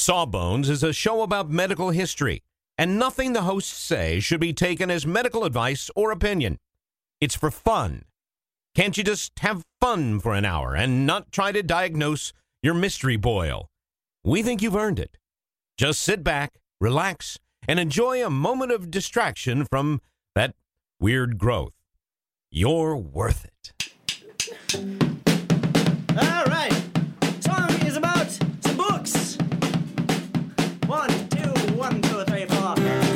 Sawbones is a show about medical history, and nothing the hosts say should be taken as medical advice or opinion. It's for fun. Can't you just have fun for an hour and not try to diagnose your mystery boil? We think you've earned it. Just sit back, relax, and enjoy a moment of distraction from that weird growth. You're worth it. All right. Song is about some books. 1, 2, 1, 2, 3, 4.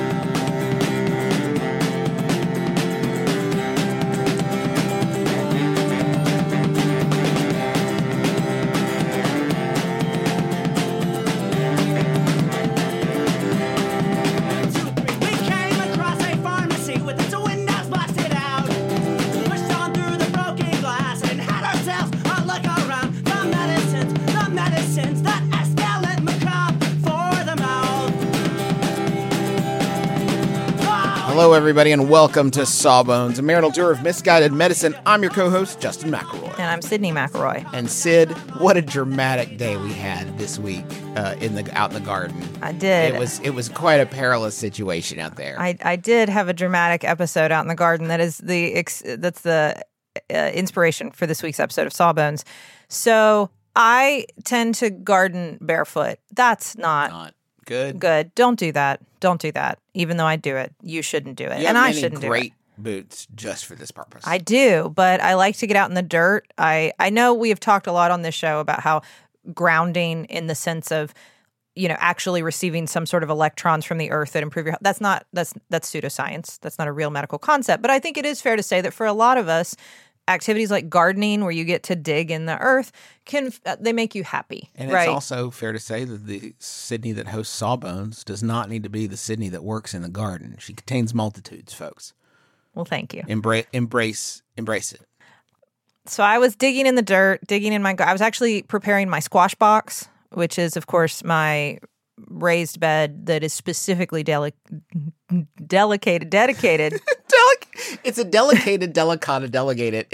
Hello, everybody, and welcome to Sawbones, a marital tour of misguided medicine. I'm your co-host, Justin McElroy. And I'm Sydney McElroy. And Sid, what a dramatic day we had this week out in the garden. I did. It was quite a perilous situation out there. I did have a dramatic episode out in the garden. That's the inspiration for this week's episode of Sawbones. So I tend to garden barefoot. That's not good. Don't do that. Don't do that. Even though I do it, you shouldn't do it. You and have I many shouldn't do it. great boots just for this purpose. I do, but I like to get out in the dirt. I know we have talked a lot on this show about how grounding in the sense of, actually receiving some sort of electrons from the earth that improve your health. That's pseudoscience. That's not a real medical concept. But I think it is fair to say that for a lot of us, activities like gardening, where you get to dig in the earth, they make you happy. And right? It's also fair to say that the Sydney that hosts Sawbones does not need to be the Sydney that works in the garden. She contains multitudes, folks. Well, thank you. Embrace it. So I was digging in the dirt, I was actually preparing my squash box, which is, of course, my raised bed that is specifically dedicated. It's a delicated delicata delegated.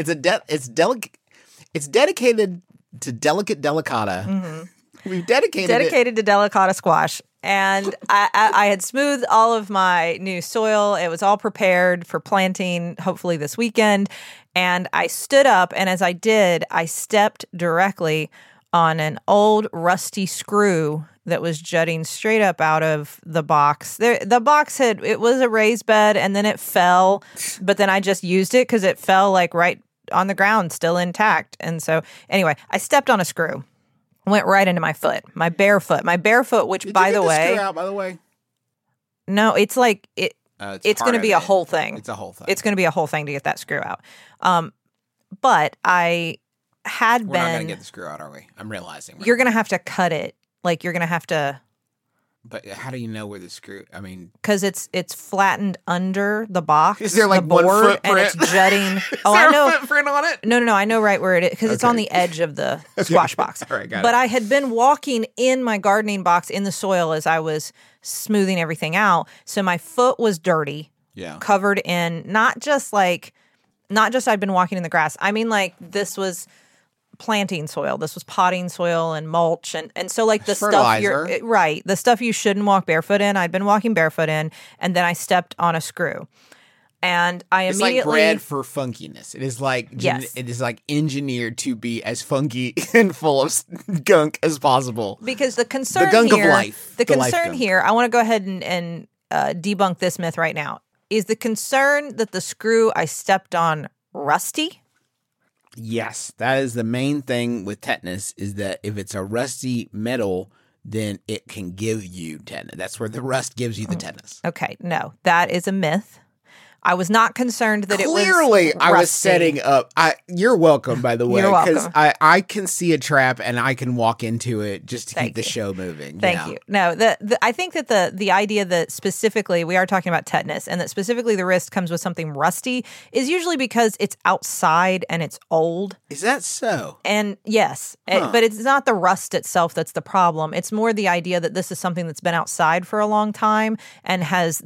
It's dedicated to delicate delicata. Mm-hmm. We've dedicated to delicata squash. And I had smoothed all of my new soil. It was all prepared for planting, hopefully this weekend. And I stood up, and as I did, I stepped directly on an old rusty screw that was jutting straight up out of the box. The box it was a raised bed, and then it fell, but then I just used it because it fell like right on the ground, still intact. And so anyway, I stepped on a screw, went right into my foot, my bare foot, which Did by you get the way, screw out, by the way, no, it's like it's going to be a whole thing. It's a whole thing. It's going to be a whole thing to get that screw out. But I had We're been. not going to get the screw out, are we? I'm realizing. You're going to have to cut it. Like you're going to have to. But how do you know where the screw? I mean, because it's flattened under the box. Is there like the board, 1 footprint? And it's jutting. Is there a footprint on it? No. I know right where it is because it's on the edge of the squash box. All right, got but it. I had been walking in my gardening box in the soil as I was smoothing everything out, so my foot was dirty. Yeah. Covered in not just I'd been walking in the grass. I mean, like this was planting soil. This was potting soil and mulch. And so like the fertilizer. Stuff the stuff you shouldn't walk barefoot in, I'd been walking barefoot in, and then I stepped on a screw. And it's like bred for funkiness. It is like yes. It is like engineered to be as funky and full of gunk as possible. Because the concern the gunk here, of life. The life concern gunk. here, I want to go ahead and debunk this myth right now. Is the concern that the screw I stepped on rusty? Yes, that is the main thing with tetanus, is that if it's a rusty metal, then it can give you tetanus. That's where the rust gives you the tetanus. Okay, no, that is a myth. I was not concerned that Clearly, it was rusty. I was setting up. You're welcome, by the way. You're welcome. Because I can see a trap and I can walk into it just to keep the show moving. Thank you. No, I think that the idea that specifically we are talking about tetanus and that specifically the risk comes with something rusty is usually because it's outside and it's old. Is that so? And yes, but it's not the rust itself that's the problem. It's more the idea that this is something that's been outside for a long time and has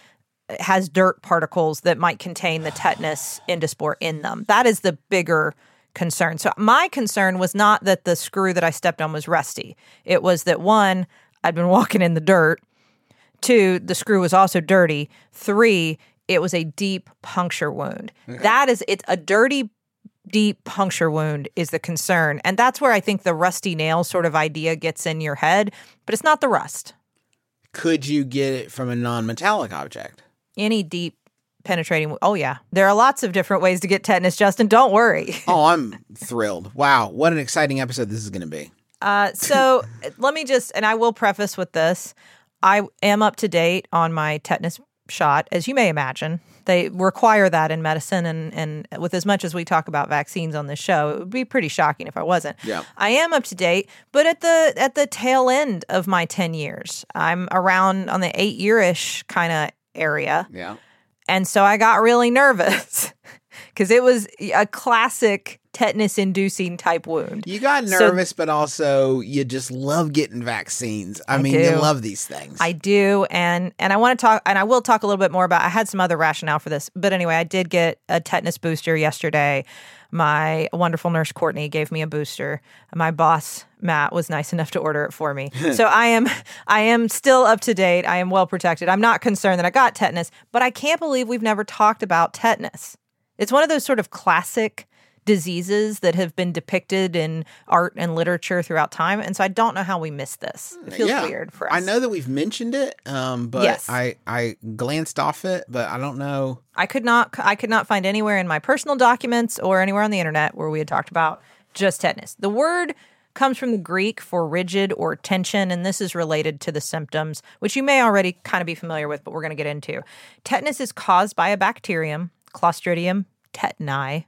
dirt particles that might contain the tetanus endospore in them. That is the bigger concern. So my concern was not that the screw that I stepped on was rusty. It was that, one, I'd been walking in the dirt. 2, the screw was also dirty. 3, it was a deep puncture wound. It's a dirty, deep puncture wound is the concern. And that's where I think the rusty nail sort of idea gets in your head, but it's not the rust. Could you get it from a non-metallic object? Any deep penetrating. Oh, yeah. There are lots of different ways to get tetanus, Justin. Don't worry. Oh, I'm thrilled. Wow. What an exciting episode this is going to be. So let me just, and I will preface with this. I am up to date on my tetanus shot, as you may imagine. They require that in medicine, and with as much as we talk about vaccines on this show, it would be pretty shocking if I wasn't. Yeah. I am up to date, but at the tail end of my 10 years, I'm around on the 8-year-ish kind of area. Yeah. And so I got really nervous because it was a classic tetanus-inducing type wound. You got nervous, but also you just love getting vaccines. I mean, you love these things. I do, and I want to talk, and I will talk a little bit more about. I had some other rationale for this, but anyway, I did get a tetanus booster yesterday. My wonderful nurse Courtney gave me a booster. My boss Matt was nice enough to order it for me. So I am still up to date. I am well protected. I'm not concerned that I got tetanus, but I can't believe we've never talked about tetanus. It's one of those sort of classic diseases that have been depicted in art and literature throughout time. And so I don't know how we missed this. It feels weird for us. I know that we've mentioned it, but yes. I glanced off it, but I don't know. I could not find anywhere in my personal documents or anywhere on the internet where we had talked about just tetanus. The word comes from the Greek for rigid or tension, and this is related to the symptoms, which you may already kind of be familiar with, but we're going to get into. Tetanus is caused by a bacterium, Clostridium tetani,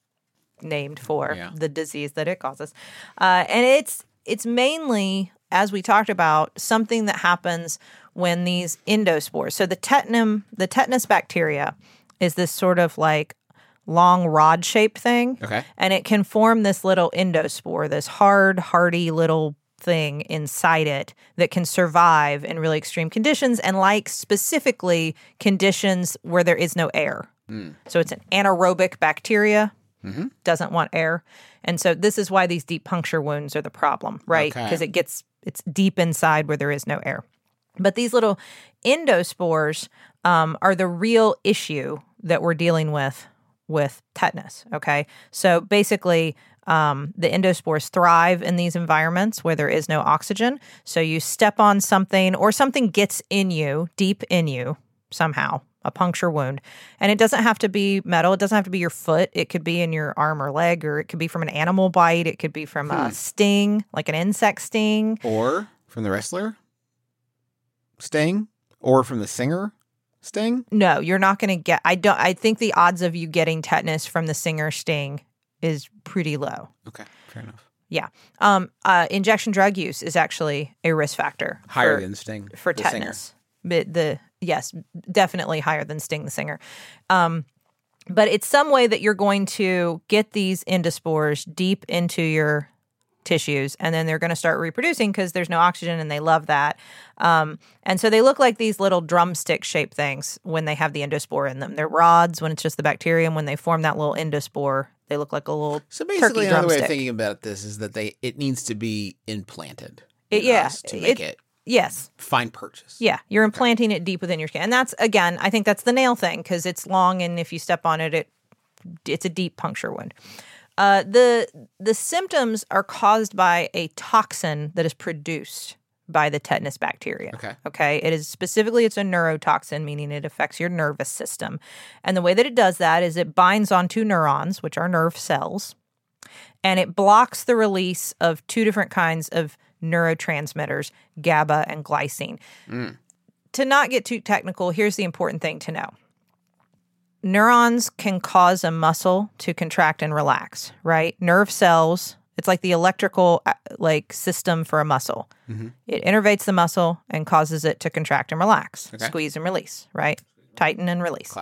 named for the disease that it causes. And it's mainly, as we talked about, something that happens when these endospores. So the tetanus bacteria is this sort of like long rod-shaped thing. Okay. And it can form this little endospore, this hard, hardy little thing inside it that can survive in really extreme conditions and like specifically conditions where there is no air. So it's an anaerobic bacteria. Doesn't want air. And so this is why these deep puncture wounds are the problem, right? Because it's deep inside where there is no air. But these little endospores are the real issue that we're dealing with tetanus, okay? So basically, the endospores thrive in these environments where there is no oxygen. So you step on something or something gets in you, deep in you somehow, a puncture wound. And it doesn't have to be metal. It doesn't have to be your foot. It could be in your arm or leg, or it could be from an animal bite. It could be from a sting, like an insect sting. Or from the wrestler sting, or from the singer sting. No, you're not going to get, I think the odds of you getting tetanus from the singer sting is pretty low. Okay, fair enough. Yeah. Injection drug use is actually a risk factor. Higher than sting for the tetanus. Yes, definitely higher than Sting the singer. But it's some way that you're going to get these endospores deep into your tissues, and then they're going to start reproducing because there's no oxygen, and they love that. And so they look like these little drumstick-shaped things when they have the endospore in them. They're rods when it's just the bacterium. When they form that little endospore, they look like a little So basically, turkey another way drumstick. of thinking about this is that it needs to be implanted. To make it Yes. fine purchase. Yeah, you're implanting it deep within your skin. And that's, again, I think that's the nail thing because it's long, and if you step on it, it's a deep puncture wound. The symptoms are caused by a toxin that is produced by the tetanus bacteria. Okay. It is specifically, it's a neurotoxin, meaning it affects your nervous system. And the way that it does that is it binds onto neurons, which are nerve cells, and it blocks the release of two different kinds of neurotransmitters, GABA and glycine. To not get too technical, here's the important thing to know. Neurons can cause a muscle to contract and relax, right? Nerve cells, it's like the electrical system for a muscle. It innervates the muscle and causes it to contract and relax, squeeze and release, right? Tighten and release.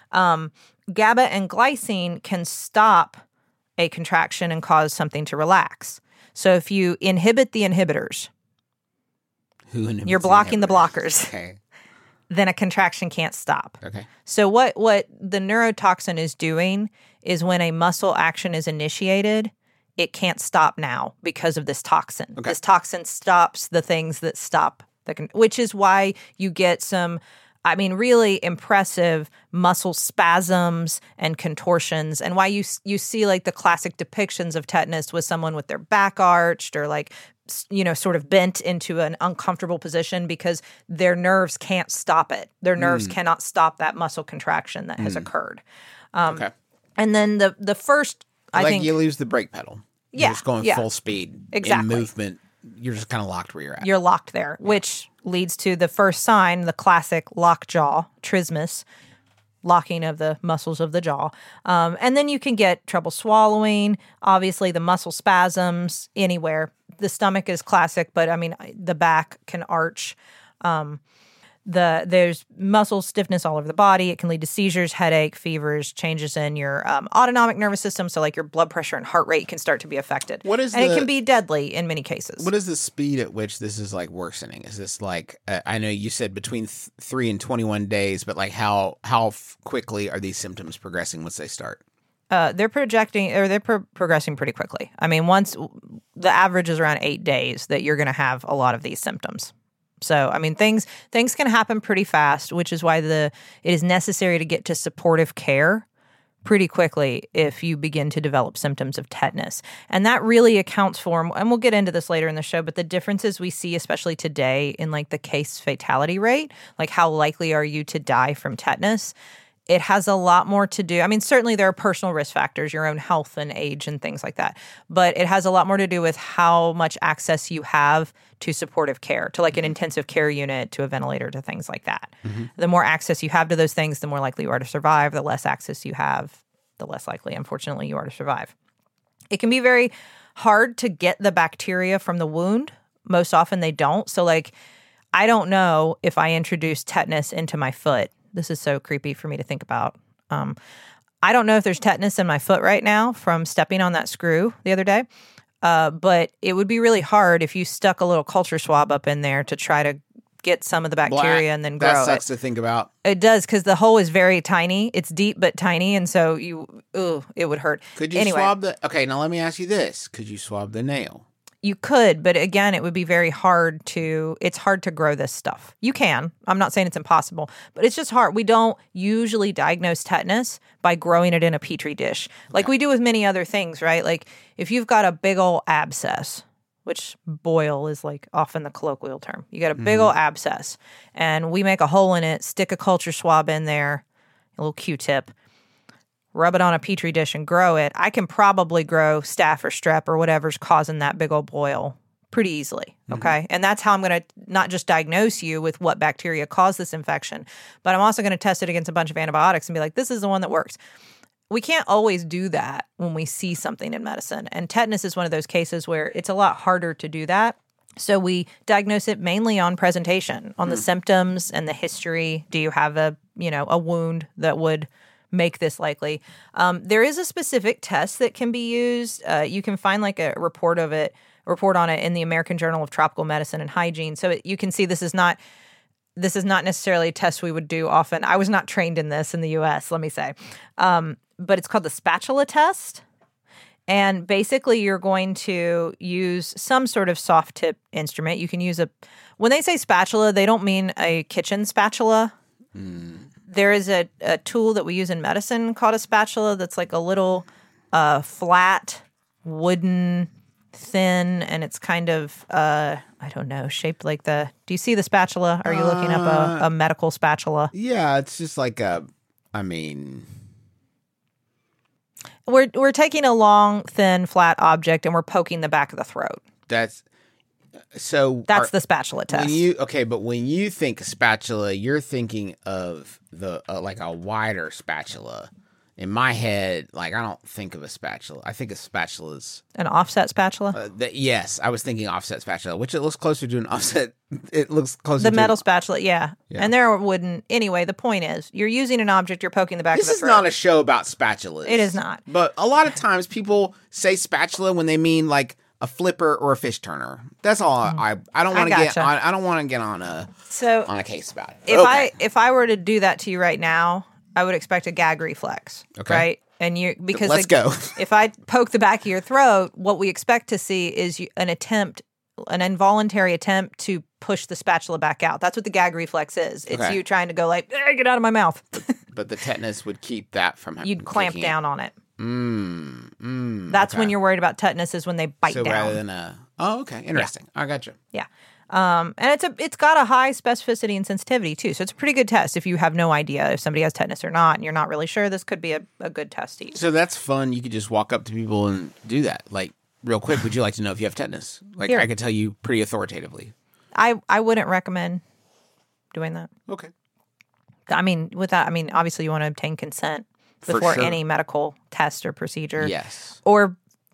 GABA and glycine can stop a contraction and cause something to relax. So if you inhibit the inhibitors, you're blocking the blockers. Okay. Then a contraction can't stop. Okay. So what the neurotoxin is doing is when a muscle action is initiated, it can't stop now because of this toxin. This toxin stops the things that stop which is why you get some, I mean, really impressive muscle spasms and contortions, and why you see like the classic depictions of tetanus with someone with their back arched or like, you know, sort of bent into an uncomfortable position because their nerves can't stop it. Their nerves cannot stop that muscle contraction that has occurred. Okay. And then the first, I like think you lose the brake pedal. Yeah, You're just going yeah. full speed. Exactly. In movement, you're just kind of locked where you're at. you're locked there, which leads to the first sign, the classic lockjaw, trismus, locking of the muscles of the jaw. And then you can get trouble swallowing, obviously the muscle spasms anywhere. The stomach is classic, but I mean, the back can arch. There's muscle stiffness all over the body. It can lead to seizures, headache, fevers, changes in your autonomic nervous system. So like your blood pressure and heart rate can start to be affected. It can be deadly in many cases. What is the speed at which this is like worsening? Is this like, I know you said between 3 and 21 days, but like how quickly are these symptoms progressing once they start? They're progressing pretty quickly. I mean, once the average is around 8 days that you're going to have a lot of these symptoms. So, I mean, things can happen pretty fast, which is why it is necessary to get to supportive care pretty quickly if you begin to develop symptoms of tetanus. And that really accounts for, and we'll get into this later in the show, but the differences we see, especially today, in like the case fatality rate, like how likely are you to die from tetanus? It has a lot more to do. I mean, certainly there are personal risk factors, your own health and age and things like that. But it has a lot more to do with how much access you have to supportive care, to like an intensive care unit, to a ventilator, to things like that. Mm-hmm. The more access you have to those things, the more likely you are to survive. The less access you have, the less likely, unfortunately, you are to survive. It can be very hard to get the bacteria from the wound. Most often they don't. So like, I don't know if I introduce tetanus into my foot. This is so creepy for me to think about. I don't know if there's tetanus in my foot right now from stepping on that screw the other day, but it would be really hard if you stuck a little culture swab up in there to try to get some of the bacteria and then grow it. That sucks to think about. It does, because the hole is very tiny. It's deep but tiny, and so it would hurt. Could you swab the... Okay, now let me ask you this. Could you swab the nail? You could, but again, it would be very hard it's hard to grow this stuff. You can. I'm not saying it's impossible, but it's just hard. We don't usually diagnose tetanus by growing it in a petri dish like we do with many other things, right? Like if you've got a big old abscess, which boil is like often the colloquial term. You got a big old abscess, and we make a hole in it, stick a culture swab in there, a little Q-tip, rub it on a petri dish and grow it. I can probably grow staph or strep or whatever's causing that big old boil pretty easily, okay? And that's how I'm going to not just diagnose you with what bacteria caused this infection, but I'm also going to test it against a bunch of antibiotics and be like, this is the one that works. We can't always do that when we see something in medicine. And tetanus is one of those cases where it's a lot harder to do that. So we diagnose it mainly on presentation, on the symptoms and the history. Do you have a wound that would make this likely? There is a specific test that can be used. You can find like a report on it in the American Journal of Tropical Medicine and Hygiene. So you can see this is not necessarily a test we would do often. I was not trained in this in the U.S., let me say. But it's called the spatula test. And basically you're going to use some sort of soft tip instrument. You can use when they say spatula, they don't mean a kitchen spatula. There is a tool that we use in medicine called a spatula that's like a little flat, wooden, thin, and it's kind of, I don't know, shaped like do you see the spatula? Are you looking up a medical spatula? Yeah, it's just like We're taking a long, thin, flat object and we're poking the back of the throat. That's the spatula test. But when you think spatula, you're thinking of the like a wider spatula. In my head, like I don't think of a spatula. I think of spatulas. An offset spatula? Yes, I was thinking offset spatula, which it looks closer to an offset. It looks closer to the metal spatula, yeah. And there wooden. Anyway, the point is, you're using an object, you're poking the back of the throat. This is not a show about spatulas. It is not. But a lot of times people say spatula when they mean like a flipper or a fish turner. That's all. I don't want to get. I don't want to get on a case about it. If I were to do that to you right now, I would expect a gag reflex. Okay. Right. And let's go. If I poke the back of your throat, what we expect to see is an attempt, an involuntary attempt to push the spatula back out. That's what the gag reflex is. It's you trying to go like, get out of my mouth. But the tetanus would keep that from happening. You'd clamp down on it. That's when you're worried about tetanus, is when they bite down. Rather than okay. Interesting. I gotcha. Yeah. And it's got a high specificity and sensitivity too. So it's a pretty good test if you have no idea if somebody has tetanus or not and you're not really sure. This could be a good test to use. So that's fun. You could just walk up to people and do that. Like, real quick, would you like to know if you have tetanus? Like, I could tell you pretty authoritatively. I wouldn't recommend doing that. Okay. I mean, obviously you want to obtain consent before any medical test or procedure. Yes. Or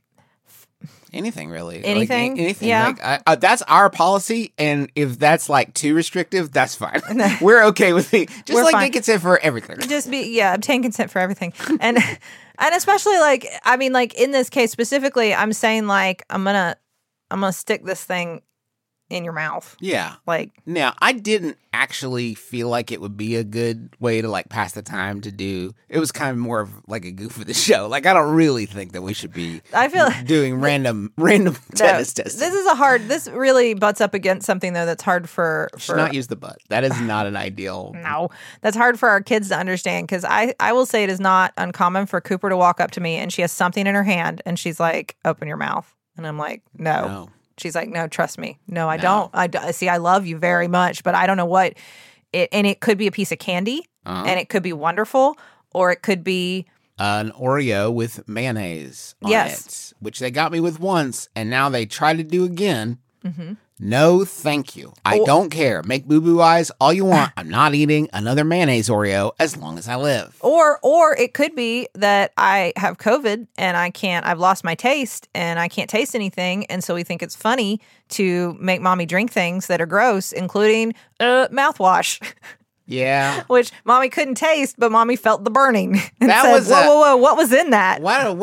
anything, really. Anything? Like, anything. Yeah. Like, that's our policy, and if that's like too restrictive, that's fine. We're okay with it. Just like get consent for everything. Just obtain consent for everything. And especially like in this case specifically, I'm saying like I'm gonna stick this thing in your mouth. Yeah. Like, now, I didn't actually feel like it would be a good way to like pass the time to do. It was kind of more of like a goof of the show. Like, I don't really think that we should be doing random tetanus testing. This really butts up against something though that's hard for should not use the butt. That is not an ideal. No, that's hard for our kids to understand, because I will say it is not uncommon for Cooper to walk up to me and she has something in her hand and she's like, open your mouth. And I'm like, no. She's like, no, trust me. No, I don't. I love you very much, but I don't know what. And it could be a piece of candy, and it could be wonderful, or it could be an Oreo with mayonnaise on it, which they got me with once, and now they try to do again. Mm-hmm. No, thank you. I don't care. Make boo-boo eyes all you want. I'm not eating another mayonnaise Oreo as long as I live. Or it could be that I have COVID and I've lost my taste and I can't taste anything. And so we think it's funny to make mommy drink things that are gross, including mouthwash. Yeah. Which mommy couldn't taste, but mommy felt the burning. And that said, was whoa, what was in that?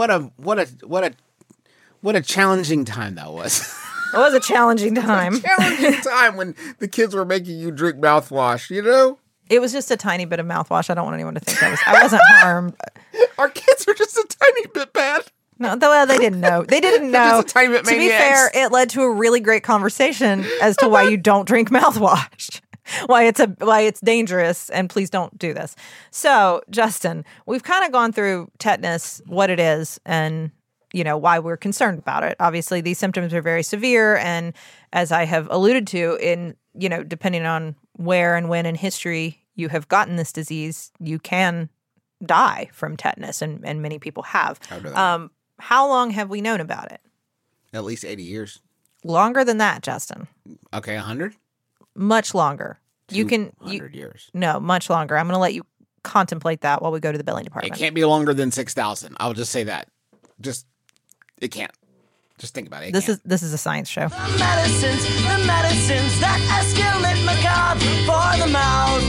What a challenging time that was. It was a challenging time. When the kids were making you drink mouthwash, you know? It was just a tiny bit of mouthwash. I don't want anyone to think I wasn't harmed. Our kids are just a tiny bit bad. No, they didn't know. They didn't know. Just a tiny bit maniacs. To be fair, it led to a really great conversation as to why you don't drink mouthwash. Why it's dangerous, and please don't do this. So, Justin, we've kind of gone through tetanus, what it is, and why we're concerned about it. Obviously, these symptoms are very severe. And as I have alluded to, depending on where and when in history you have gotten this disease, you can die from tetanus, and many people have. How long have we known about it? At least 80 years. Longer than that, Justin. Okay, 100? Much longer. 100 years. No, much longer. I'm going to let you contemplate that while we go to the billing department. It can't be longer than 6,000. I'll just say that. It can't. Just think about it. This is a science show. The medicines that escalate macabre for the mouth.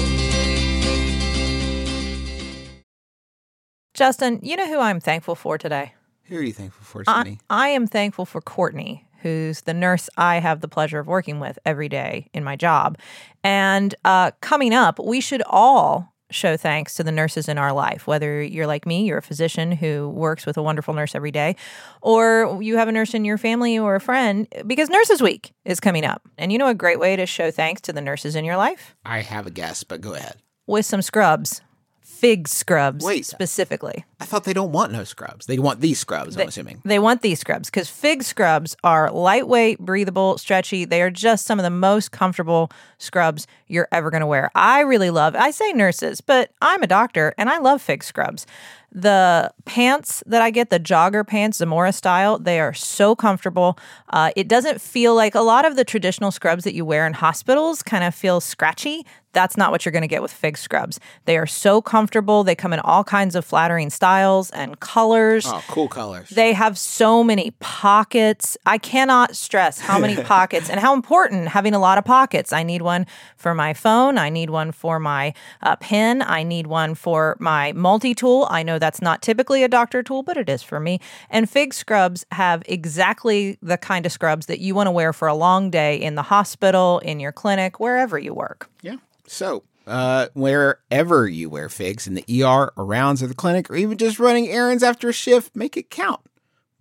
Justin, you know who I'm thankful for today? Who are you thankful for, Sydney? I am thankful for Courtney, who's the nurse I have the pleasure of working with every day in my job. And coming up, we should all show thanks to the nurses in our life, whether you're like me, you're a physician who works with a wonderful nurse every day, or you have a nurse in your family or a friend, because Nurses Week is coming up. And you know a great way to show thanks to the nurses in your life? I have a guess, but go ahead. With some scrubs. Fig scrubs, specifically. I thought they don't want no scrubs. They want these scrubs, I'm assuming. They want these scrubs because fig scrubs are lightweight, breathable, stretchy. They are just some of the most comfortable scrubs you're ever going to wear. I say nurses, but I'm a doctor and I love fig scrubs. The pants that I get, the jogger pants, Zamora style, they are so comfortable. It doesn't feel like a lot of the traditional scrubs that you wear in hospitals kind of feel scratchy. That's not what you're going to get with fig scrubs. They are so comfortable. They come in all kinds of flattering styles and colors. Oh, cool colors. They have so many pockets. I cannot stress how many pockets and how important having a lot of pockets. I need one for my phone. I need one for my pen. I need one for my multi-tool. I know that's not typically a doctor tool, but it is for me. And fig scrubs have exactly the kind of scrubs that you want to wear for a long day in the hospital, in your clinic, wherever you work. Yeah. So, wherever you wear figs, in the ER, or rounds, or the clinic, or even just running errands after a shift, make it count.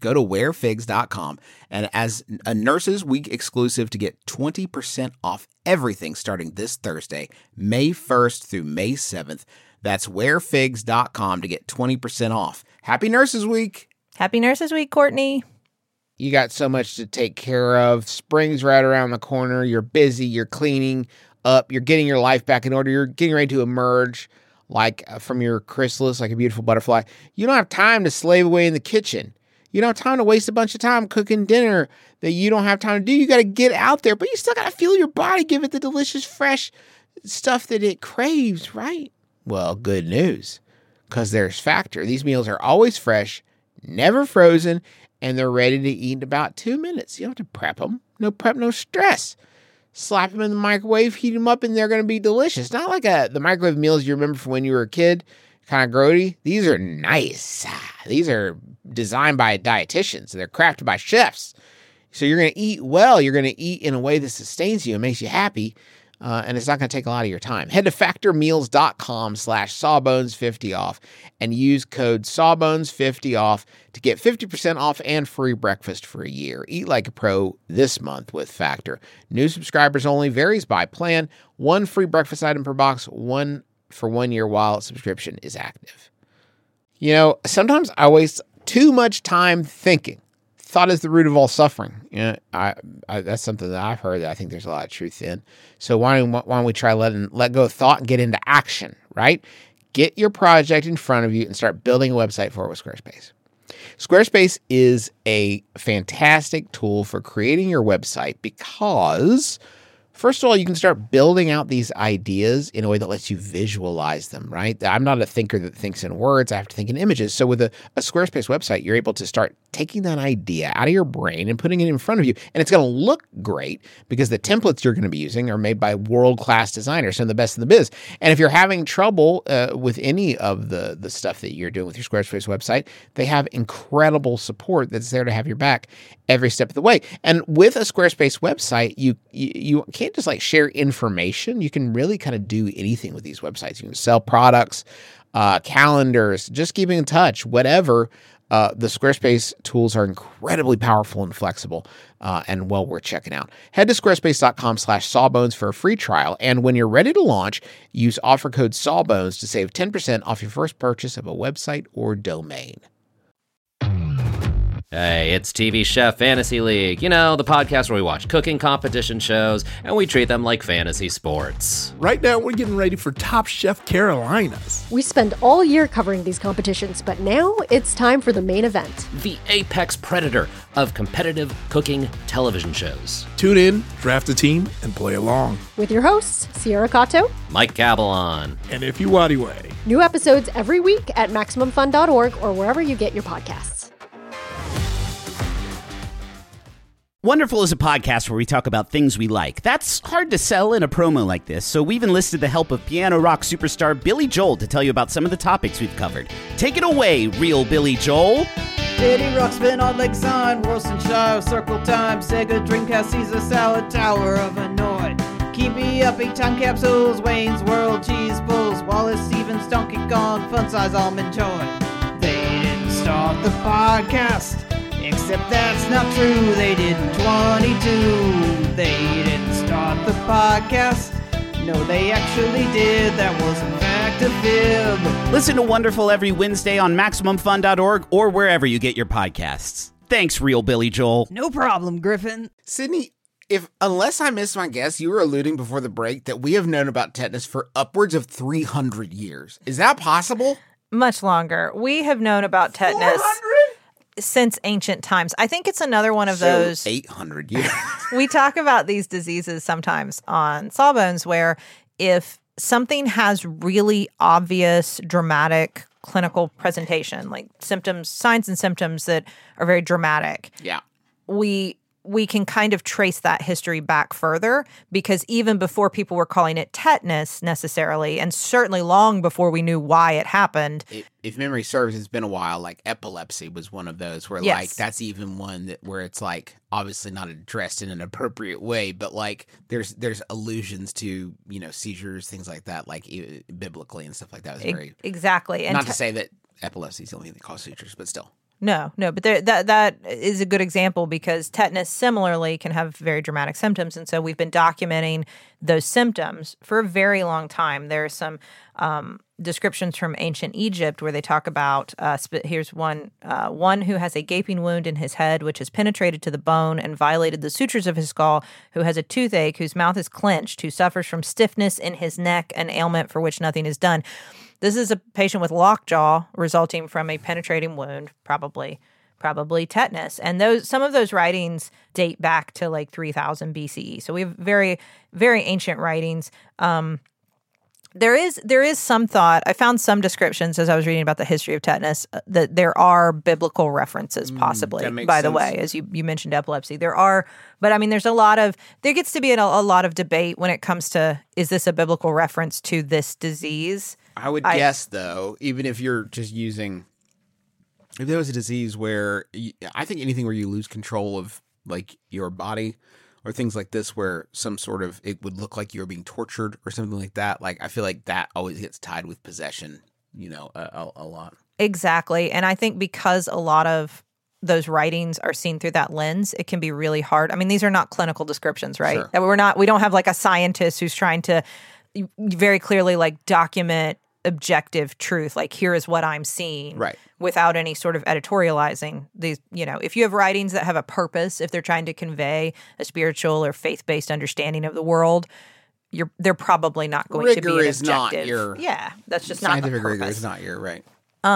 Go to wearfigs.com and as a Nurses Week exclusive to get 20% off everything starting this Thursday, May 1st through May 7th. That's wearfigs.com to get 20% off. Happy Nurses Week. Happy Nurses Week, Courtney. You got so much to take care of. Spring's right around the corner. You're busy. You're cleaning up. You're getting your life back in order. You're getting ready to emerge like from your chrysalis like a beautiful butterfly. You don't have time to slave away in the kitchen. You don't have time to waste a bunch of time cooking dinner that you don't have time to do. You got to get out there, but you still got to feel your body, give it the delicious, fresh stuff that it craves, right? Well, good news, because there's Factor. These meals are always fresh, never frozen, and they're ready to eat in about 2 minutes. You don't have to prep them. No prep, no stress. Slap them in the microwave, heat them up, and they're going to be delicious. Not like the microwave meals you remember from when you were a kid, kind of grody. These are nice. These are designed by dietitians. They're crafted by chefs. So you're going to eat well. You're going to eat in a way that sustains you and makes you happy. And it's not going to take a lot of your time. Head to factormeals.com/sawbones50 off and use code sawbones50 off to get 50% off and free breakfast for a year. Eat like a pro this month with Factor. New subscribers only, varies by plan. 1 free breakfast item per box, 1 for 1 year while subscription is active. You know, sometimes I waste too much time thinking. Thought is the root of all suffering. You know, that's something that I've heard that I think there's a lot of truth in. So why don't we try let go of thought and get into action, right? Get your project in front of you and start building a website for it with Squarespace. Squarespace is a fantastic tool for creating your website because, first of all, you can start building out these ideas in a way that lets you visualize them, right? I'm not a thinker that thinks in words. I have to think in images. So with a Squarespace website, you're able to start taking that idea out of your brain and putting it in front of you. And it's going to look great because the templates you're going to be using are made by world-class designers, some of the best in the biz. And if you're having trouble with any of the stuff that you're doing with your Squarespace website, they have incredible support that's there to have your back every step of the way. And with a Squarespace website, you can't just like share information. You can really kind of do anything with these websites. You can sell products, calendars, just keeping in touch, whatever. The Squarespace tools are incredibly powerful and flexible and well worth checking out. Head to squarespace.com/sawbones for a free trial. And when you're ready to launch, use offer code sawbones to save 10% off your first purchase of a website or domain. Hey, it's TV Chef Fantasy League. You know, the podcast where we watch cooking competition shows and we treat them like fantasy sports. Right now, we're getting ready for Top Chef Carolinas. We spend all year covering these competitions, but now it's time for the main event. The apex predator of competitive cooking television shows. Tune in, draft a team, and play along. With your hosts, Sierra Cato, Mike Cabellon, and Ify Nwadiwe. New episodes every week at MaximumFun.org or wherever you get your podcasts. Wonderful is a podcast where we talk about things we like. That's hard to sell in a promo like this, so we've enlisted the help of piano rock superstar Billy Joel to tell you about some of the topics we've covered. Take it away, real Billy Joel. Diddy Rock, Spin on Lakeside, Worcestershire, Circle Time, Sega, Dreamcast, Caesar Salad, Tower of Hanoi. Keep me up, 8 time capsules, Wayne's World, Cheese Bulls, Wallace Stevens, Donkey Kong, Fun Size Almond Joy. They didn't start the podcast. Except that's not true, they didn't 22. They didn't start the podcast. No, they actually did. That was in fact a fib. Listen to Wonderful every Wednesday on MaximumFun.org or wherever you get your podcasts. Thanks, real Billy Joel. No problem, Griffin. Sydney, unless I missed my guess, you were alluding before the break that we have known about tetanus for upwards of 300 years. Is that possible? Much longer. We have known about tetanus. 400? Since ancient times. I think it's another one of those 800 years. We talk about these diseases sometimes on Sawbones where if something has really obvious, dramatic clinical presentation, like symptoms, signs and symptoms that are very dramatic. Yeah. We can kind of trace that history back further because even before people were calling it tetanus necessarily, and certainly long before we knew why it happened. If memory serves, it's been a while. Like epilepsy was one of those where yes. like that's even one where it's like obviously not addressed in an appropriate way, but like there's allusions to, you know, seizures, things like that, like biblically and stuff like that. It was very exactly. And not to say that epilepsy is the only thing that causes seizures, but still. But that is a good example because tetanus similarly can have very dramatic symptoms. And so we've been documenting those symptoms for a very long time. There are some descriptions from ancient Egypt where they talk about, here's one who has a gaping wound in his head, which has penetrated to the bone and violated the sutures of his skull, who has a toothache, whose mouth is clenched, who suffers from stiffness in his neck, an ailment for which nothing is done. This is a patient with lockjaw resulting from a penetrating wound, probably tetanus. And some of those writings date back to like 3000 BCE. So we have very, very ancient writings. There is some thought. I found some descriptions as I was reading about the history of tetanus that there are biblical references, possibly. By the way, as you mentioned epilepsy, there are. But I mean, there gets to be a lot of debate when it comes to, is this a biblical reference to this disease? I would guess, though, even if you're just using, if there was a disease where, I think anything where you lose control of like your body or things like this where some sort of, it would look like you're being tortured or something like that. Like, I feel like that always gets tied with possession, a lot. Exactly. And I think because a lot of those writings are seen through that lens, it can be really hard. I mean, these are not clinical descriptions, right? Sure. We don't have like a scientist who's trying to very clearly like document objective truth, like here is what I'm seeing, right, without any sort of editorializing. These, if you have writings that have a purpose, if they're trying to convey a spiritual or faith-based understanding of the world, they're probably not going to be an objective. That's just not the purpose. Scientific rigor is not your right.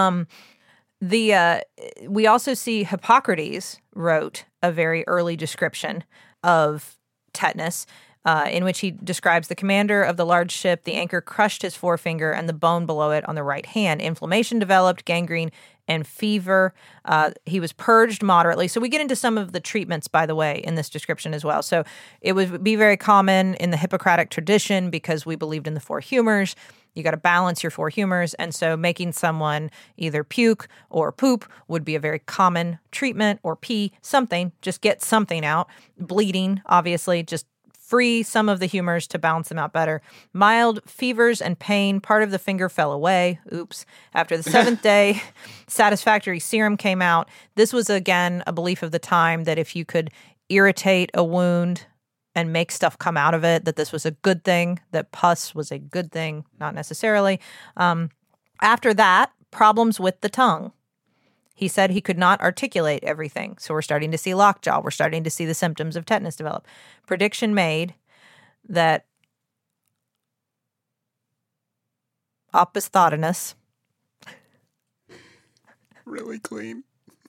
We also see Hippocrates wrote a very early description of tetanus, in which he describes the commander of the large ship, the anchor crushed his forefinger and the bone below it on the right hand. Inflammation developed, gangrene, and fever. He was purged moderately. So we get into some of the treatments, by the way, in this description as well. So it would be very common in the Hippocratic tradition because we believed in the four humors. You got to balance your four humors. And so making someone either puke or poop would be a very common treatment, or pee, something. Just get something out. Bleeding, obviously, just free some of the humors to balance them out better. Mild fevers and pain. Part of the finger fell away. Oops. After the seventh day, satisfactory serum came out. This was, again, a belief of the time that if you could irritate a wound and make stuff come out of it, that this was a good thing, that pus was a good thing, not necessarily. After that, problems with the tongue. He said he could not articulate everything. So we're starting to see lockjaw. We're starting to see the symptoms of tetanus develop. Prediction made that Opisthotonus. Really clean.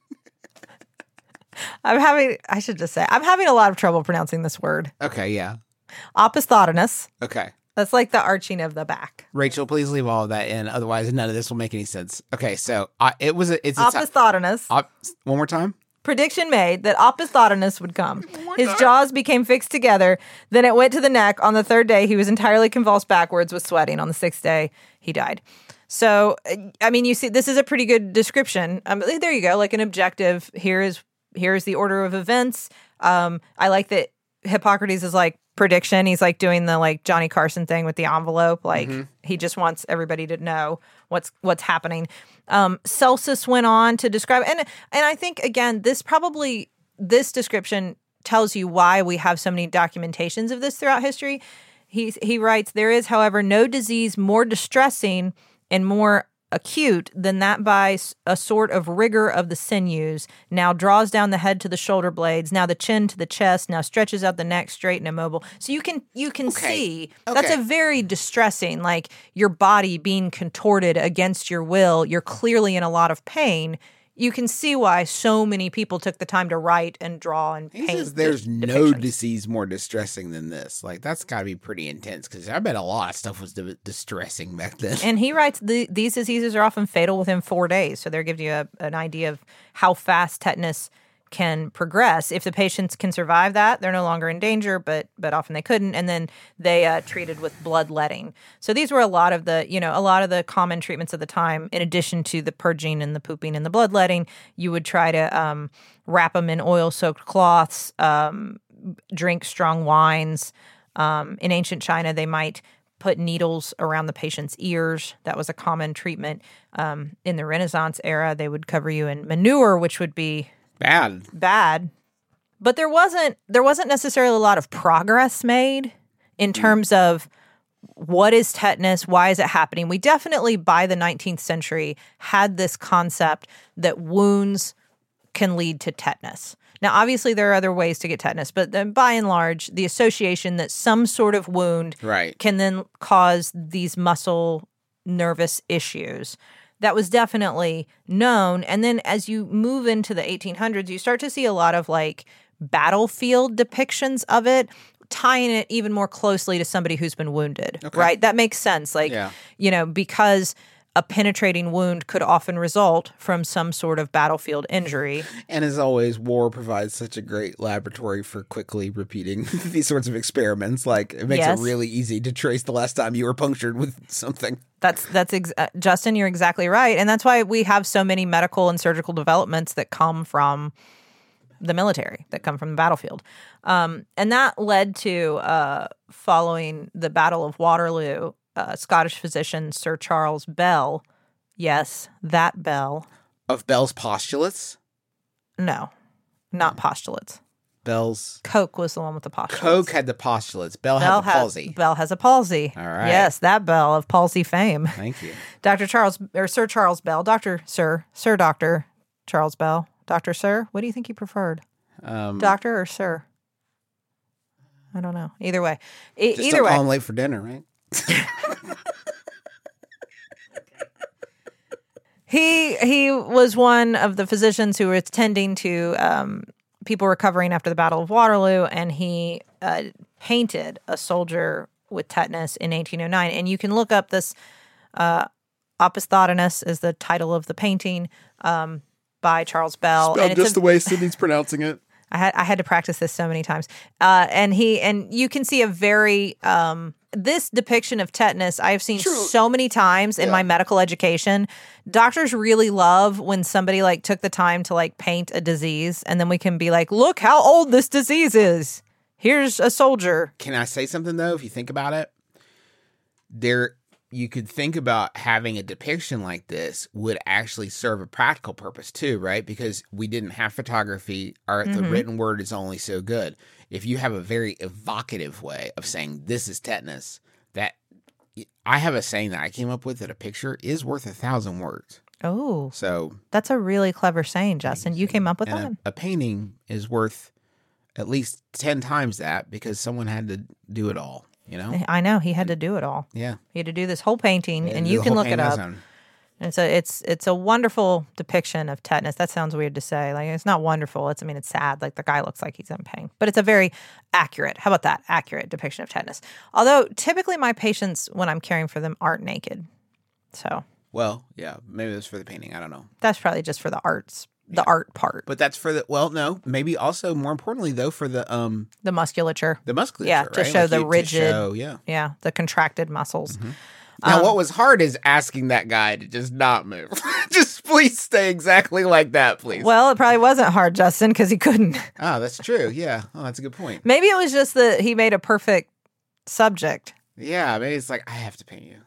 I'm having a lot of trouble pronouncing this word. Okay, yeah. Opisthotonus. Okay. That's like the arching of the back. Rachel, please leave all of that in. Otherwise, none of this will make any sense. Okay, so it's Opisthotonus. One more time. Prediction made that Opisthotonus would come. His jaws became fixed together. Then it went to the neck. On the third day, he was entirely convulsed backwards with sweating. On the sixth day, he died. So, I mean, you see, this is a pretty good description. There you go, like an objective. Here's the order of events. I like that Hippocrates is like prediction. He's like doing the like Johnny Carson thing with the envelope. Like he just wants everybody to know what's happening. Celsus went on to describe, and I think again, this description tells you why we have so many documentations of this throughout history. He writes, there is, however, no disease more distressing and more acute than that by a sort of rigor of the sinews, now draws down the head to the shoulder blades, now the chin to the chest, now stretches out the neck straight and immobile. So you can see that's a very distressing, like your body being contorted against your will. You're clearly in a lot of pain. You can see why so many people took the time to write and draw and paint. He says there's no disease more distressing than this. Like, that's got to be pretty intense, because I bet a lot of stuff was distressing back then. And he writes these diseases are often fatal within 4 days. So they're giving you an idea of how fast tetanus can progress. If the patients can survive that, they're no longer in danger, but often they couldn't. And then they treated with bloodletting. So these were a lot of the common treatments of the time. In addition to the purging and the pooping and the bloodletting, you would try to wrap them in oil-soaked cloths, drink strong wines. In ancient China, they might put needles around the patient's ears. That was a common treatment in the Renaissance era. They would cover you in manure, which would be bad. But there wasn't necessarily a lot of progress made in terms of what is tetanus, why is it happening. We definitely, by the 19th century, had this concept that wounds can lead to tetanus. Now, obviously, there are other ways to get tetanus, but then by and large, the association that some sort of wound can then cause these muscle nervous issues, that was definitely known. And then as you move into the 1800s, you start to see a lot of like battlefield depictions of it, tying it even more closely to somebody who's been wounded, right? That makes sense. Like, because a penetrating wound could often result from some sort of battlefield injury. And as always, war provides such a great laboratory for quickly repeating these sorts of experiments. Like, it makes it really easy to trace the last time you were punctured with something. Justin, you're exactly right. And that's why we have so many medical and surgical developments that come from the military, that come from the battlefield. And that led to, following the Battle of Waterloo, Scottish physician Sir Charles Bell. Yes, that Bell. Of Bell's postulates? No, not postulates. Bell's... Koch was the one with the postulates. Koch had the postulates. Bell had the palsy. Bell has a palsy. All right. Yes, that Bell of palsy fame. Thank you. Sir Charles Bell. Dr. Charles Bell. Dr. Sir, what do you think you preferred? Doctor or Sir? I don't know. Either way. Just don't call him late for dinner, right? He was one of the physicians who were tending to people recovering after the Battle of Waterloo, and he painted a soldier with tetanus in 1809. And you can look up this Opisthotonus is the title of the painting by Charles Bell. Spelled just the way Sydney's pronouncing it. I had to practice this so many times. And you can see a very this depiction of tetanus I have seen so many times in my medical education. Doctors really love when somebody like took the time to like paint a disease, and then we can be like, look how old this disease is. Here's a soldier. Can I say something though? If you think about it, you could think about having a depiction like this would actually serve a practical purpose too, right? Because we didn't have photography. The written word is only so good. If you have a very evocative way of saying this is tetanus, that I have a saying that I came up with that a picture is worth 1,000 words. Oh, so that's a really clever saying, Justin. You came up with that. A painting is worth at least 10 times that because someone had to do it all. You know? I know he had to do it all. Yeah, he had to do this whole painting, and you can look it up. And so it's a wonderful depiction of tetanus. That sounds weird to say. Like, it's not wonderful. It's sad. Like, the guy looks like he's in pain. But it's a very accurate, how about that? Accurate depiction of tetanus. Although typically my patients, when I'm caring for them, aren't naked. So. Well, yeah, maybe that's for the painting. I don't know. That's probably just for the arts. The art part. But that's for no, maybe also more importantly though for the musculature. The musculature, yeah, to right? show the rigid, yeah, the contracted muscles. Mm-hmm. Now, what was hard is asking that guy to just not move. Just please stay exactly like that, please. Well, it probably wasn't hard, Justin, because he couldn't. Oh, that's true. Yeah. Oh, that's a good point. Maybe it was just that he made a perfect subject. Yeah, maybe it's like, I have to paint you.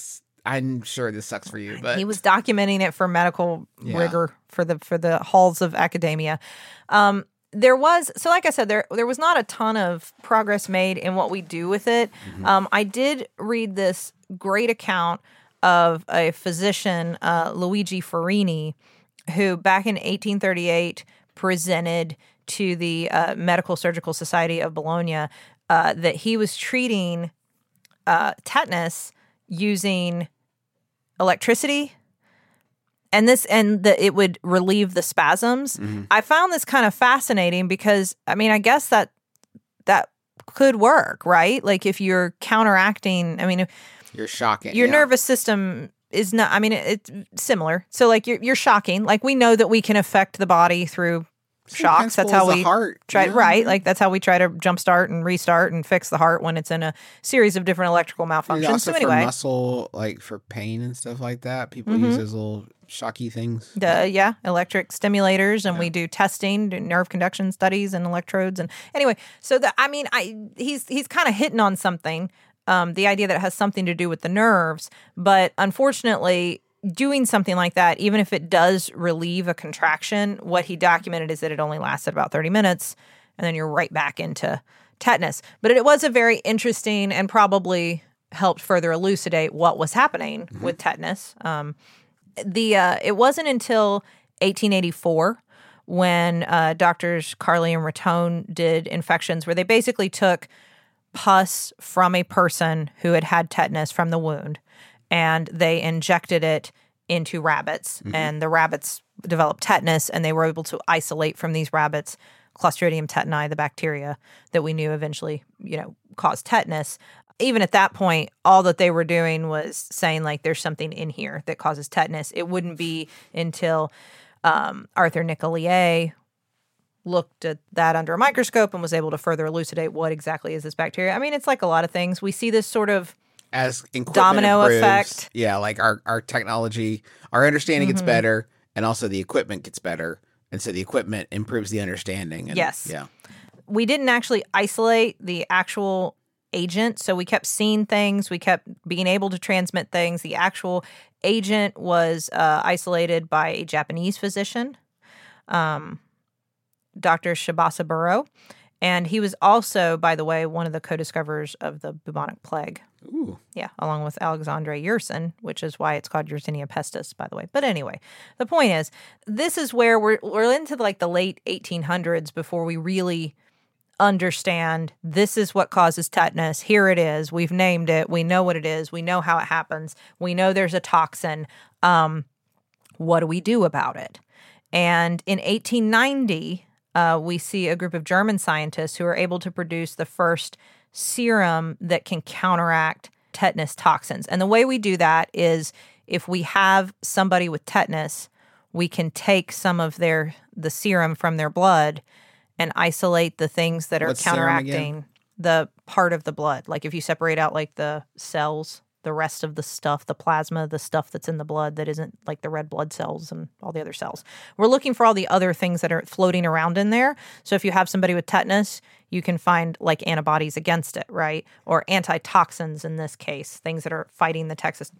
I'm sure this sucks for you, but he was documenting it for medical rigor for the halls of academia. There was, so like I said, there was not a ton of progress made in what we do with it. Mm-hmm. I did read this great account of a physician, Luigi Farini, who back in 1838 presented to the Medical Surgical Society of Bologna that he was treating tetanus using electricity. And that it would relieve the spasms. Mm-hmm. I found this kind of fascinating because, I guess that could work, right? Like if you're counteracting, you're shocking. Your nervous system is not, it's similar. So like you're shocking. Like we know that we can affect the body through shocks. That's how we try, right? Like that's how we try to jumpstart and restart and fix the heart when it's in a series of different electrical malfunctions. Also so anyway, for muscle, like for pain and stuff like that, people use those little shocky things. Electric stimulators, and we do testing, do nerve conduction studies and electrodes, and anyway, so he's kind of hitting on something the idea that it has something to do with the nerves. But unfortunately, doing something like that, even if it does relieve a contraction, what he documented is that it only lasted about 30 minutes, and then you're right back into tetanus. But it was a very interesting and probably helped further elucidate what was happening with tetanus. It wasn't until 1884 when doctors Carley and Rattone did infections where they basically took pus from a person who had had tetanus from the wound, and they injected it into rabbits, and the rabbits developed tetanus, and they were able to isolate from these rabbits Clostridium tetani, the bacteria that we knew eventually, caused tetanus. Even at that point, all that they were doing was saying, like, there's something in here that causes tetanus. It wouldn't be until Arthur Nicollier looked at that under a microscope and was able to further elucidate what exactly is this bacteria. I mean, it's like a lot of things. We see this sort of as domino improves, effect. Yeah, like our technology, our understanding gets better, and also the equipment gets better. And so the equipment improves the understanding. And, yes. Yeah. We didn't actually isolate the actual agent, so we kept seeing things. We kept being able to transmit things. The actual agent was isolated by a Japanese physician, Dr. Shibasa Burrow. And he was also, by the way, one of the co-discoverers of the bubonic plague. Ooh. Yeah, along with Alexandre Yersin, which is why it's called Yersinia pestis, by the way. But anyway, the point is, this is where we're into like the late 1800s before we really understand this is what causes tetanus. Here it is. We've named it. We know what it is. We know how it happens. We know there's a toxin. What do we do about it? And in 1890, we see a group of German scientists who are able to produce the first serum that can counteract tetanus toxins. And the way we do that is if we have somebody with tetanus, we can take some of the serum from their blood and isolate the things that are counteracting the part of the blood. Like if you separate out like the cells, the rest of the stuff, the plasma, the stuff that's in the blood that isn't like the red blood cells and all the other cells. We're looking for all the other things that are floating around in there. So if you have somebody with tetanus, you can find like antibodies against it, right? Or antitoxins in this case, things that are fighting the tetanus,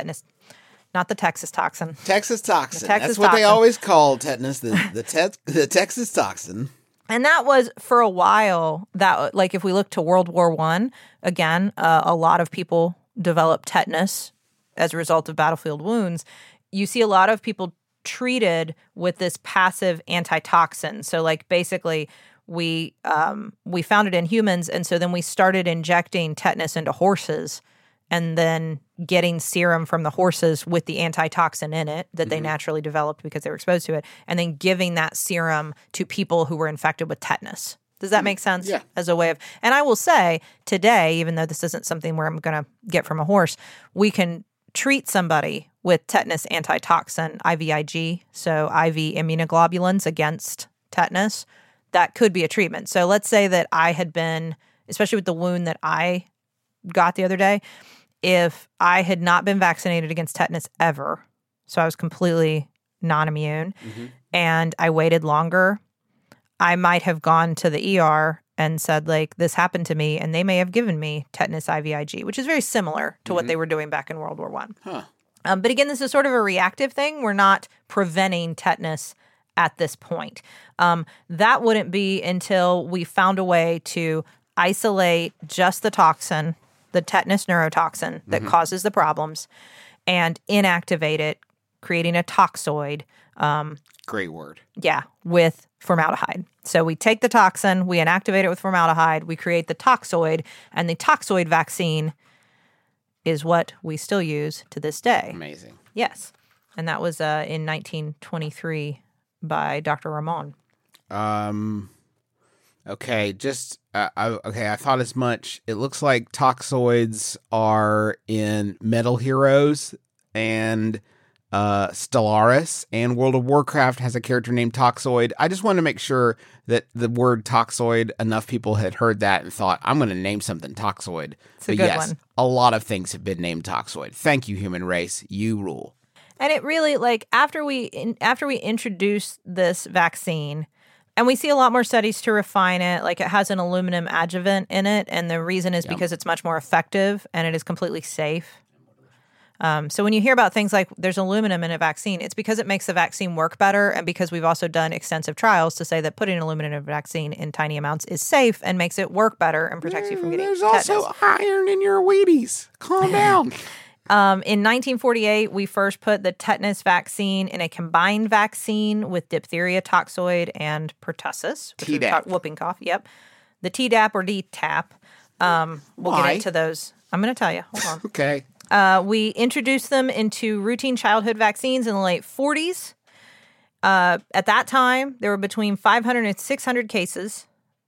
not the Texas toxin. Texas toxin. That's what they always call tetanus, the Texas toxin. And that was for a while that, like, if we look to World War I, again, a lot of people developed tetanus as a result of battlefield wounds. You see a lot of people treated with this passive antitoxin. So, like, basically, we found it in humans, and so then we started injecting tetanus into horses and then getting serum from the horses with the antitoxin in it that they naturally developed because they were exposed to it, and then giving that serum to people who were infected with tetanus. Does that make sense? Yeah. As a way of, and I will say today, even though this isn't something where I'm going to get from a horse, we can treat somebody with tetanus antitoxin, IVIG, so IV immunoglobulins against tetanus. That could be a treatment. So let's say that I had been, especially with the wound that I got the other day, if I had not been vaccinated against tetanus ever, so I was completely non-immune, and I waited longer, I might have gone to the ER and said, like, this happened to me, and they may have given me tetanus IVIG, which is very similar to what they were doing back in World War I. Huh. But again, this is sort of a reactive thing. We're not preventing tetanus at this point. That wouldn't be until we found a way to isolate just the toxin, the tetanus neurotoxin that causes the problems, and inactivate it, creating a toxoid. Great word. Yeah, with formaldehyde. So we take the toxin, we inactivate it with formaldehyde, we create the toxoid, and the toxoid vaccine is what we still use to this day. Amazing. Yes. And that was in 1923 by Dr. Ramon. Okay, I thought as much. It looks like toxoids are in Metal Heroes and Stellaris, and World of Warcraft has a character named Toxoid. I just wanted to make sure that the word toxoid, enough people had heard that and thought, I'm going to name something Toxoid. It's a good one. A lot of things have been named Toxoid. Thank you, human race. You rule. And it really, like, after we introduced this vaccine, And we see a lot more studies to refine it. Like, it has an aluminum adjuvant in it, and the reason is because it's much more effective and it is completely safe. So when you hear about things like there's aluminum in a vaccine, it's because it makes the vaccine work better, and because we've also done extensive trials to say that putting aluminum in a vaccine in tiny amounts is safe and makes it work better and protects you from getting tetanus. There's also iron in your Wheaties. Calm down. In 1948, we first put the tetanus vaccine in a combined vaccine with diphtheria, toxoid, and pertussis. Tdap. Whooping cough, yep. The Tdap or DTaP. We'll get into those. I'm going to tell you. Hold on. Okay. We introduced them into routine childhood vaccines in the late 40s. At that time, there were between 500 and 600 cases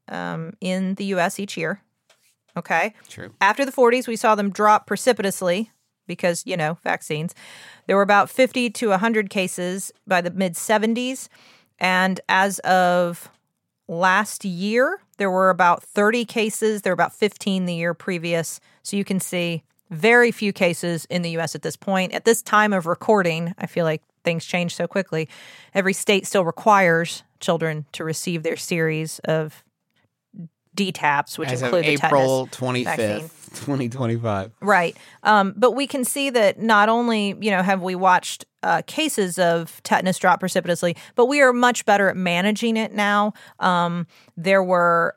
in the U.S. each year. Okay? True. After the 40s, we saw them drop precipitously because, vaccines. There were about 50 to 100 cases by the mid-70s. And as of last year, there were about 30 cases. There were about 15 the year previous. So you can see very few cases in the U.S. at this point. At this time of recording, I feel like things change so quickly. Every state still requires children to receive their series of DTaPs, which include the April tetanus 25th, vaccine. 2025. Right. But we can see that not only, have we watched cases of tetanus drop precipitously, but we are much better at managing it now. There were...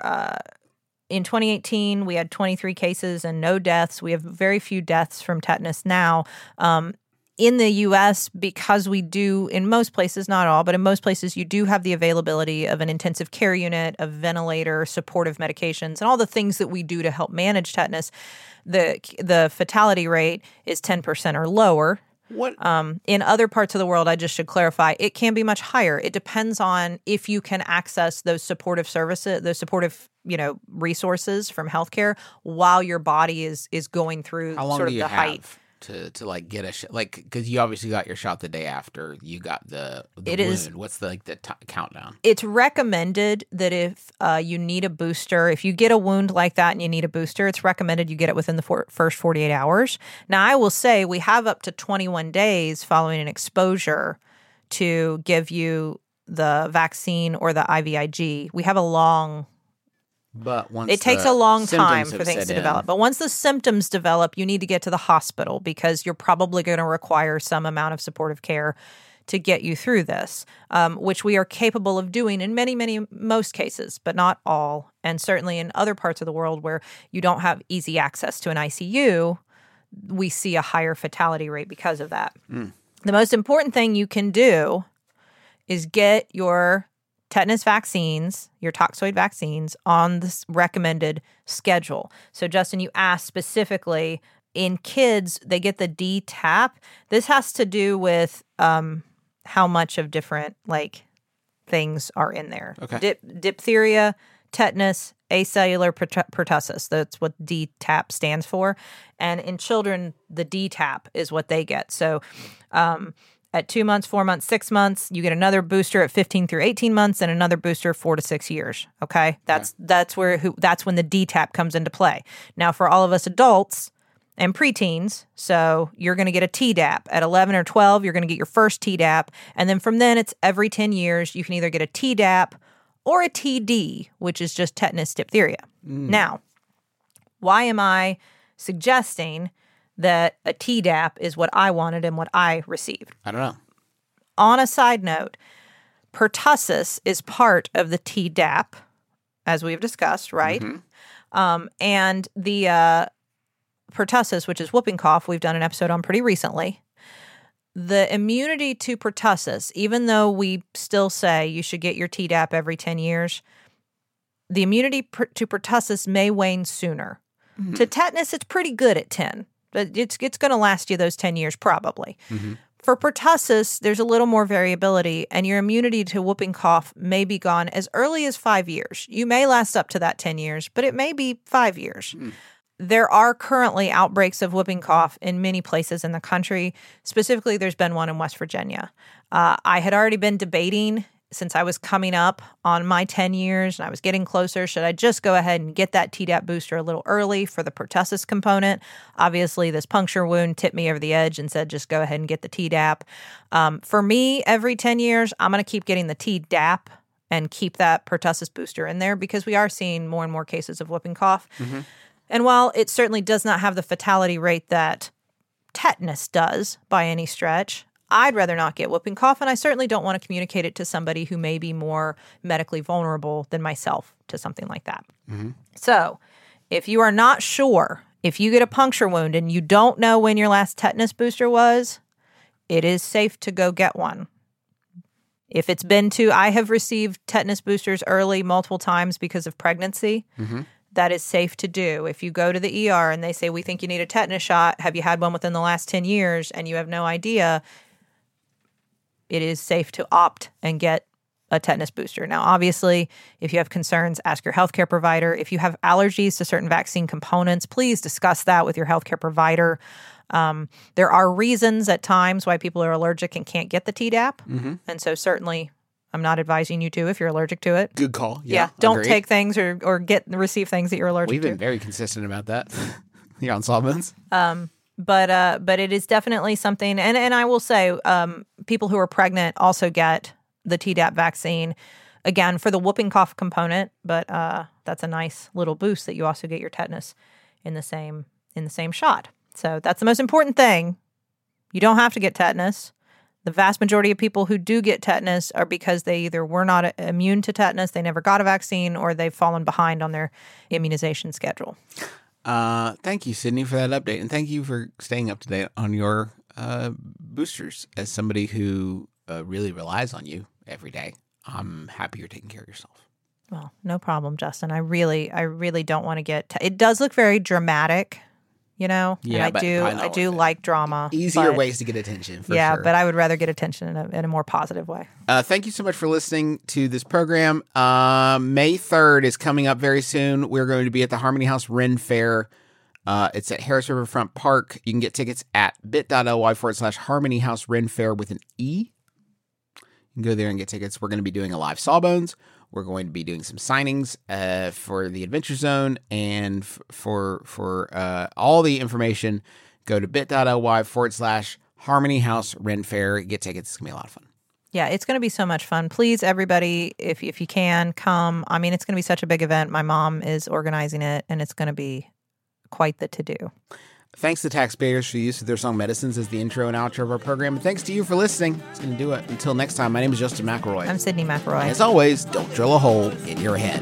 In 2018, we had 23 cases and no deaths. We have very few deaths from tetanus now. In the U.S., because we do, in most places, not all, but in most places, you do have the availability of an intensive care unit, a ventilator, supportive medications, and all the things that we do to help manage tetanus. The fatality rate is 10% or lower. What? In other parts of the world, I just should clarify, it can be much higher. It depends on if you can access those supportive services, those supportive, resources from healthcare while your body is going through sort of the height. To like get a shot, like, because you obviously got your shot the day after you got the wound. What's the countdown? It's recommended that if you need a booster, if you get a wound like that and you need a booster, it's recommended you get it within the first 48 hours. Now, I will say we have up to 21 days following an exposure to give you the vaccine or the IVIG. We have a long... But once it takes a long time for things to develop. But once the symptoms develop, you need to get to the hospital because you're probably going to require some amount of supportive care to get you through this, which we are capable of doing in most cases, but not all. And certainly in other parts of the world where you don't have easy access to an ICU, we see a higher fatality rate because of that. The most important thing you can do is get your tetanus vaccines, your toxoid vaccines, on the recommended schedule. So, Justin, you asked specifically, in kids, they get the DTaP. This has to do with how much of different, things are in there. Okay. Diphtheria, tetanus, acellular pertussis. That's what DTaP stands for. And in children, the DTaP is what they get. So, at 2 months, 4 months, 6 months, you get another booster at 15 through 18 months and another booster 4 to 6 years. Okay? That's when the DTaP comes into play. Now, for all of us adults and preteens, so you're going to get a Tdap. At 11 or 12, you're going to get your first Tdap. And then from then, it's every 10 years, you can either get a Tdap or a TD, which is just tetanus diphtheria. Now, why am I suggesting that a Tdap is what I wanted and what I received? I don't know. On a side note, pertussis is part of the Tdap, as we've discussed, right? Mm-hmm. And the pertussis, which is whooping cough, we've done an episode on pretty recently. The immunity to pertussis, even though we still say you should get your Tdap every 10 years, the immunity to pertussis may wane sooner. Mm-hmm. To tetanus, it's pretty good at 10. But it's going to last you those 10 years probably. Mm-hmm. For pertussis, there's a little more variability, and your immunity to whooping cough may be gone as early as 5 years. You may last up to that 10 years, but it may be 5 years. There are currently outbreaks of whooping cough in many places in the country. Specifically, there's been one in West Virginia. I had already been debating since I was coming up on my 10 years and I was getting closer, should I just go ahead and get that Tdap booster a little early for the pertussis component? Obviously, this puncture wound tipped me over the edge and said, just go ahead and get the Tdap. For me, every 10 years, I'm going to keep getting the Tdap and keep that pertussis booster in there because we are seeing more and more cases of whooping cough. Mm-hmm. And while it certainly does not have the fatality rate that tetanus does by any stretch, I'd rather not get whooping cough, and I certainly don't want to communicate it to somebody who may be more medically vulnerable than myself to something like that. Mm-hmm. So if you are not sure, if you get a puncture wound and you don't know when your last tetanus booster was, it is safe to go get one. If it's been I have received tetanus boosters early multiple times because of pregnancy. Mm-hmm. That is safe to do. If you go to the ER and they say, we think you need a tetanus shot, have you had one within the last 10 years, and you have no idea, it is safe to opt and get a tetanus booster. Now, obviously, if you have concerns, ask your healthcare provider. If you have allergies to certain vaccine components, please discuss that with your healthcare provider. There are reasons at times why people are allergic and can't get the Tdap. Mm-hmm. And so certainly I'm not advising you to if you're allergic to it. Good call. Yeah. Don't take things or receive things that you're allergic to. We've been very consistent about that here on Sawbones. But it is definitely something, and I will say, people who are pregnant also get the Tdap vaccine, again, for the whooping cough component, but that's a nice little boost that you also get your tetanus in the same shot. So that's the most important thing. You don't have to get tetanus. The vast majority of people who do get tetanus are because they either were not immune to tetanus, they never got a vaccine, or they've fallen behind on their immunization schedule. Thank you, Sydney, for that update. And thank you for staying up to date on your boosters. As somebody who really relies on you every day, I'm happy you're taking care of yourself. Well, no problem, Justin. I really don't want to get... it does look very dramatic, you know? Yeah, and I do like drama. Easier ways to get attention, for sure. But I would rather get attention in a more positive way. Thank you so much for listening to this program. May 3rd is coming up very soon. We're going to be at the Harmony House Ren Fair. It's at Harris Riverfront Park. You can get tickets at bit.ly/Harmony House Ren Fair with an E. You can go there and get tickets. We're going to be doing a live Sawbones. We're going to be doing some signings for the Adventure Zone, and for all the information, go to bit.ly/Harmony House Ren Fair. Get tickets. It's going to be a lot of fun. Yeah, it's going to be so much fun. Please, everybody, if you can, come. I mean, it's going to be such a big event. My mom is organizing it, and it's going to be quite the to-do. Thanks to Taxpayers for the use of their song Medicines as the intro and outro of our program. And thanks to you for listening. It's going to do it. Until next time, my name is Justin McElroy. I'm Sydney McElroy. And as always, don't drill a hole in your head.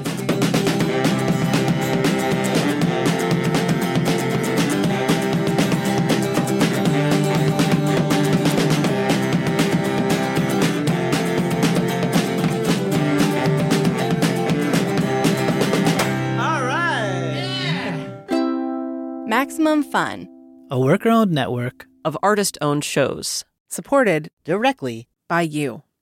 Maximum Fun, a worker-owned network of artist-owned shows, supported directly by you.